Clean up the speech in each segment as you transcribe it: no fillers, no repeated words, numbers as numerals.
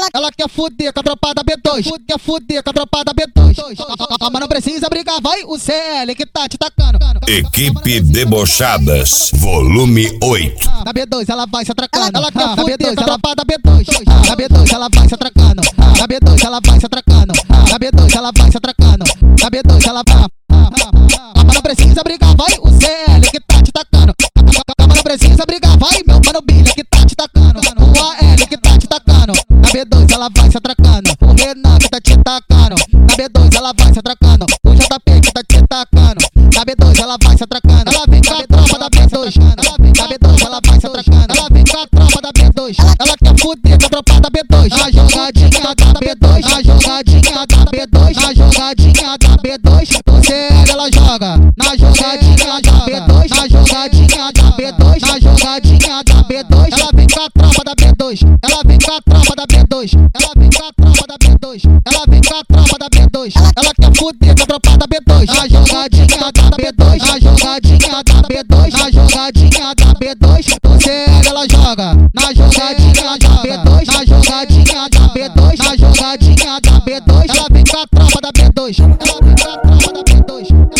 ela quer fuder com a tropa da B2. Quer fuder com a tropa da B2. Mas não precisa brigar, vai o CL que tá te tacando. Equipe Debochadas, volume 8. Na B2 ela vai se atracando. Ela quer fuder com a tropa da B2. Na B2 ela vai se atracando. Na B2 ela vai se atracando. Na B2 ela vai se atracando. Na B2 ela vai. Mas não precisa brigar, vai o CL que tá te tacando. Mas não precisa brigar, vai meu mano Bilha que tá te tacando. O AL que tá te tacando. Na B2 ela vai se atracando. O Renan que tá te tacando. Na B2 ela vai se atracando. O JP que tá te tacando. Na B2 ela vai se atracando. Ela vem com a tropa da B2. Na B2 ela vai se atracando. Ela vem com a tropa da B2. Ela quer fuder com a tropa da B2. Na jogadinha da B2. Na jogadinha da B2. Na jogadinha da B2. O CL ela joga. Na jogadinha da B2. Na jogadinha da B2. Na jogadinha da B2. Ela vem com a tropa da B2. Ela vem com a tropa da B2. Ela vem com a tropa da B2. Ela vem com a tropa da B2. Ela quer fuder com a tropa da B2. Na jogadinha da B2. Na jogadinha da B2. Na jogadinha da B2. O CL ela joga. Na jogadinha da B2. Na jogadinha da B2. Na jogadinha da B2. Ela vem com a tropa da B2. Ela vem com a tropa da B2.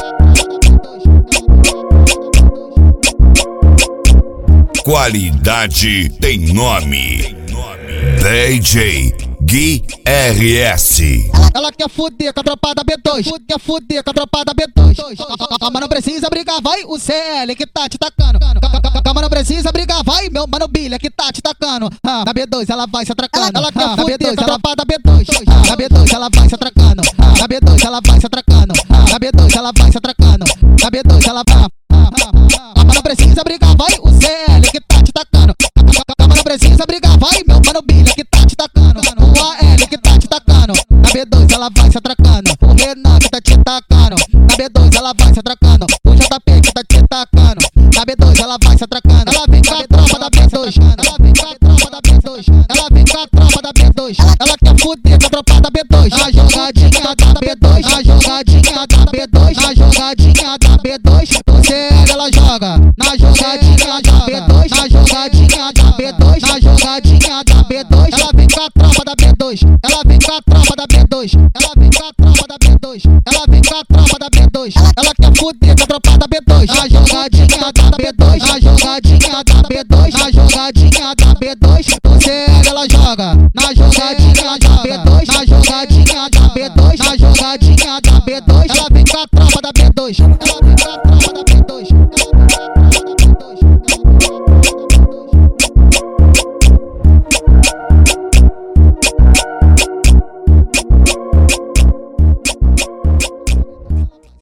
Qualidade tem nome. DJ Gui RS. Ela quer fuder com a tropa da B2. Quer fuder com a tropa da B2. Mas não precisa brigar, vai o CL que tá te tacando. Mas não precisa brigar, vai meu mano Bilha que tá te tacando. Na B2 ela vai se atracando. Ela quer fuder com a tropa da B2. Na B2 ela vai se atracando. Na B2 ela vai se atracando. Na B2 ela vai se atracando. Na B2 ela vai. Mas não precisa brigar, vai o CL que tá te tacando. Mas não precisa brigar, vai meu mano Bilha que tá te tacando. O AL que tá te tacando. Na B2 ela vai se atracando. O Renan que tá te tacando. Na B2 ela vai se atracando. O JP que tá te tacando. Na B2 ela vai se atracando. Ela vem com a tropa da B2. Ela vem com a tropa da B2. Ela vem com a tropa da B2. Ela quer fuder com a tropa da B2. Na jogadinha da B2. Na jogadinha da B2. Na jogadinha da B2. O CL ela joga. Na jogadinha da B2. Na jogadinha da B2. Na jogadinha da B2. Ela vem com a tropa da B2. Ela vem com a tropa da B2. Ela vem com a tropa da B2. Ela vem com a tropa da B2. Ela quer fuder com a tropa da B2. Na jogadinha da B2. Na jogadinha da B2. Na jogadinha da B2. O CL ela joga. Na jogadinha da B2. Na jogadinha da B2. Na jogadinha da B2. Ela vem com a tropa da B2. Ela vem com a tropa da B2.